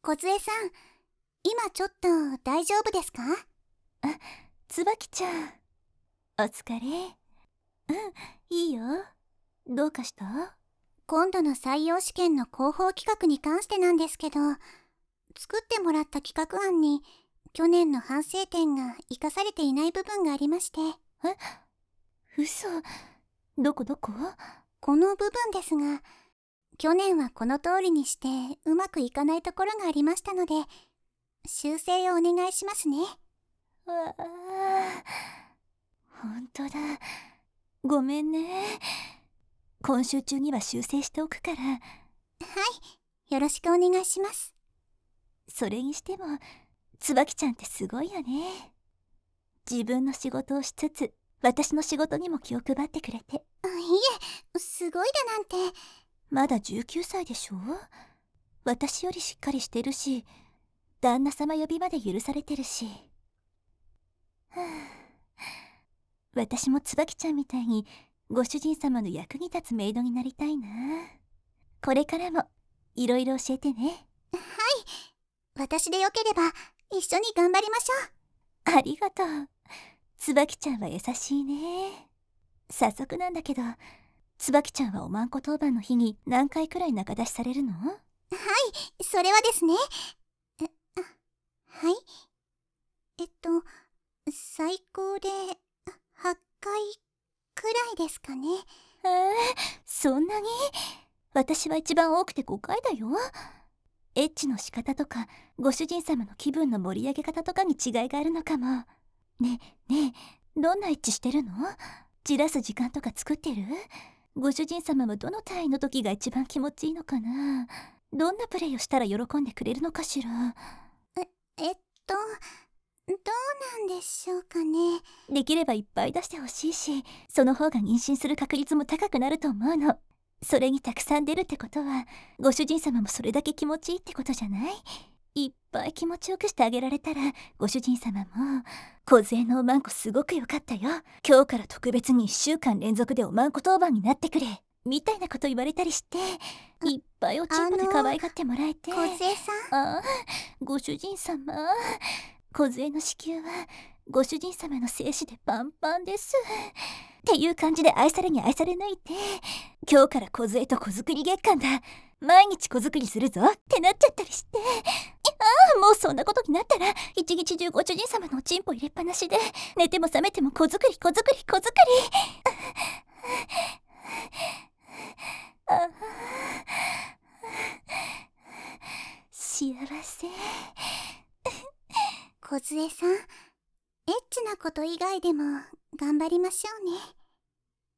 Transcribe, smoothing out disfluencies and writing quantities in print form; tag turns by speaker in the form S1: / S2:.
S1: 梢さん、今ちょっと大丈夫ですか？
S2: 椿ちゃん、お疲れ。いいよ。どうかした？
S1: 今度の採用試験の広報企画に関してなんですけど、作ってもらった企画案に去年の反省点が生かされていない部分がありまして。
S2: 嘘。どこ？
S1: この部分ですが、去年はこの通りにしてうまくいかないところがありましたので、修正をお願いしますね。
S2: わあ、ほんとだ。ごめんね。今週中には修正しておくから。
S1: はい、よろしくお願いします。
S2: それにしても、椿ちゃんってすごいよね。自分の仕事をしつつ、私の仕事にも気を配ってくれて。
S1: いえ、すごいだなんて。
S2: まだ19歳でしょ？私よりしっかりしてるし、旦那様呼びまで許されてるし。私も椿ちゃんみたいにご主人様の役に立つメイドになりたいな。これからもいろいろ教えてね。
S1: はい、私でよければ一緒に頑張りましょ
S2: う。ありがとう。椿ちゃんは優しいね。早速なんだけど、椿ちゃんはおまんこ当番の日に何回くらい仲出しされるの？はい 、
S1: それはですね。はい。最高で8回くらいですかね。
S2: そんなに？私は一番多くて5回だよ。エッチの仕方とかご主人様の気分の盛り上げ方とかに違いがあるのかも。ねえ、どんなエッチしてるの？じらす時間とか作ってる？ご主人様はどの単位の時が一番気持ちいいのかな？どんなプレイをしたら喜んでくれるのかしら？
S1: どうなんでしょうかね。
S2: できればいっぱい出してほしいし、その方が妊娠する確率も高くなると思うの。それにたくさん出るってことは、ご主人様もそれだけ気持ちいいってことじゃない？いっぱい気持ちよくしてあげられたら、ご主人様も梢のおまんこすごく良かったよ、今日から特別に1週間連続でおまんこ当番になってくれ、みたいなこと言われたりして、いっぱいおちんぽで可愛がってもらえて。
S1: 梢さん、
S2: ご主人様、梢の子宮はご主人様の精子でパンパンですっていう感じで愛されに愛され抜いて、今日から梢と子作り月間だ、毎日子作りするぞってなっちゃったりして。もうそんなことになったら一日中ご主人様のおちんぽ入れっぱなしで、寝ても覚めても子作り幸せ。
S1: 梢さん、エッチなこと以外でも頑張りましょうね。